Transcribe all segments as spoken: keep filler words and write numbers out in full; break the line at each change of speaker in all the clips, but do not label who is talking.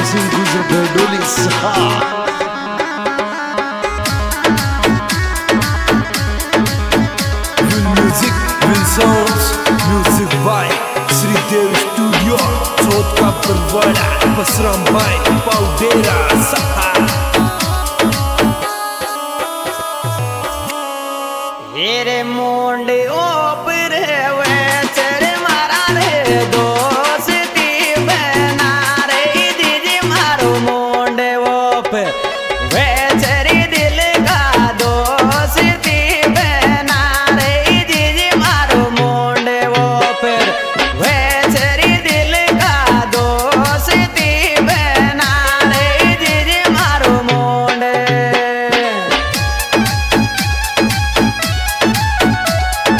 Magazine Guza Berdolis. Will Music, Will Sounds, Music by Sri Dev Studio, Chot ka Parwada, Basram by Paudera Saha.
हेरे मोंडे ओपर वे चरे मारा रे दोस्ती बना रे दीदी मारो मोंडे ओपर वे चरी दिल का दोस्ती बना रे दीदी मारो मोंडे ओपर वे चरी दिल का दोस्ती बना रे दीदी मारो मोंडे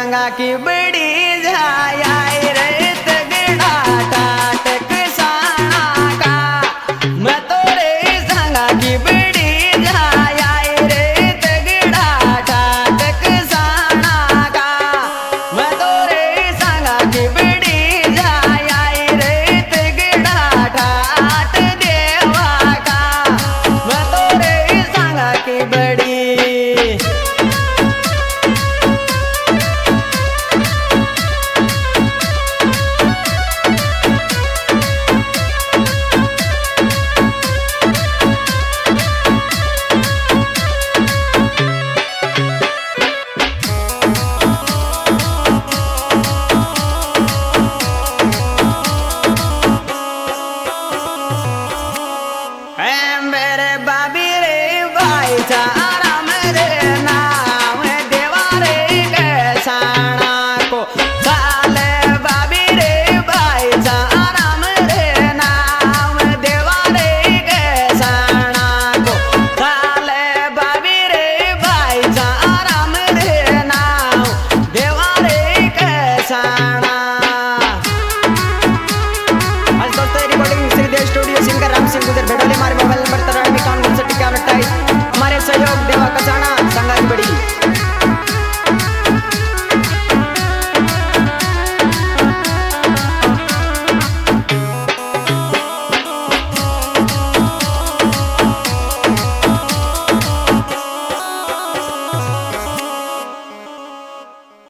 सांगा की बड़ी जाया रे तगड़ा टाटक साना का मैं तोरे सांगा की बड़ी जाया रे तगड़ा टाटक साना का मैं तोरे सांगा की बड़ी जाया रे तगड़ा ठाट देवा का मैं तोरे सांगा की बड़ी मेरे बाबी रे भाई चारा मेरे नाम देवा रे कैसाना को साले बाबी रे भाई चारा मेरे नाम देवा रे कैसाना को साले बाबी रे भाई चारा मेरे नाम देवा रे कैसाना। आज दोस्तों recording Shridev studio singer Ram Singh Gujar भेडोले हमारे मोबाइल नंबर तरह में कान से टिका